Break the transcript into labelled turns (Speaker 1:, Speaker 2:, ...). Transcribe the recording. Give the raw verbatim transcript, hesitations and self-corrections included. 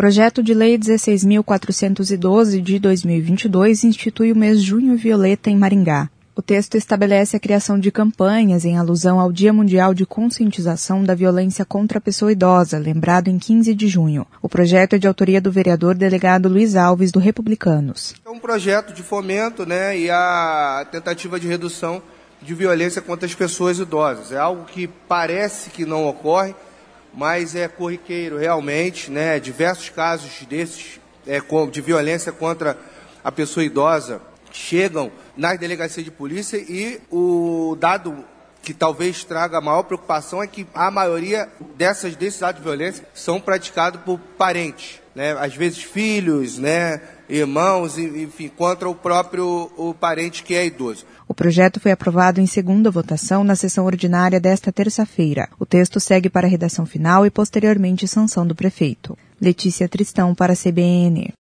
Speaker 1: Projeto de Lei dezesseis mil quatrocentos e doze de dois mil e vinte e dois institui o mês Junho Violeta em Maringá. O texto estabelece a criação de campanhas em alusão ao Dia Mundial de Conscientização da Violência contra a Pessoa Idosa, lembrado em quinze de junho. O projeto é de autoria do vereador delegado Luiz Alves, do Republicanos.
Speaker 2: É um projeto de fomento, né, e a tentativa de redução de violência contra as pessoas idosas. É algo que parece que não ocorre, mas é corriqueiro realmente, né, diversos casos desses é, de violência contra a pessoa idosa chegam nas delegacias de polícia e o dado que talvez traga a maior preocupação é que a maioria dessas, desses atos de violência são praticados por parentes, né? Às vezes filhos, né? Irmãos, enfim, contra o próprio o parente que é idoso.
Speaker 1: O projeto foi aprovado em segunda votação na sessão ordinária desta terça-feira. O texto segue para a redação final e posteriormente sanção do prefeito. Letícia Tristão para a C B N.